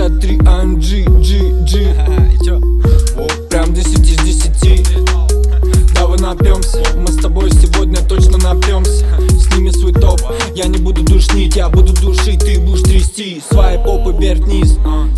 63 AMG, G. Прям 10 из 10. Давай напьемся, мы с тобой сегодня точно напьемся. Сними свой топ, я не буду душнить, я буду душить, ты будешь трясти. Свои попы вверх вниз.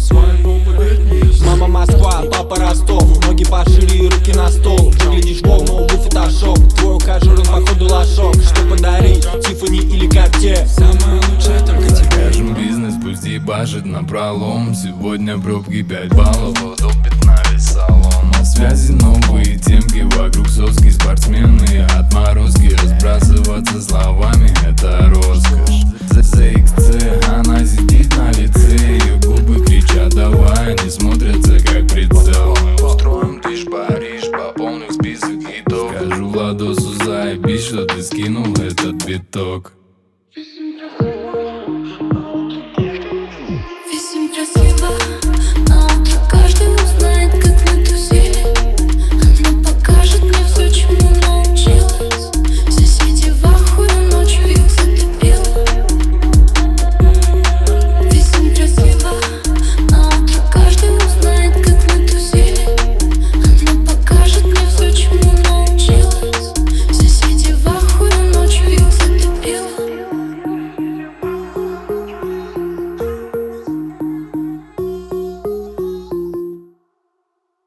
Мама Москва, папа Ростов. Ноги пошире и руки на стол. Выглядишь волну, фотошоп. Твой ухажер, он походу лошок. Что подарить, Тиффани или Cartier? Самое лучшее только тебе. Скажем, бизнес пусть ебашит напролом. Сегодня пробки 5 баллов, утопит на весь салон. На связи новые темки, вокруг соски спортсмены. Отморозки, разбрасываться словами — это роскошь. ZXC, она сидит на лице, ее губы кричат давай, они смотрятся как прицел. Мы устроим движ Париж, пополним список хитов. Скажу Владосу заебись, что ты скинул этот биток.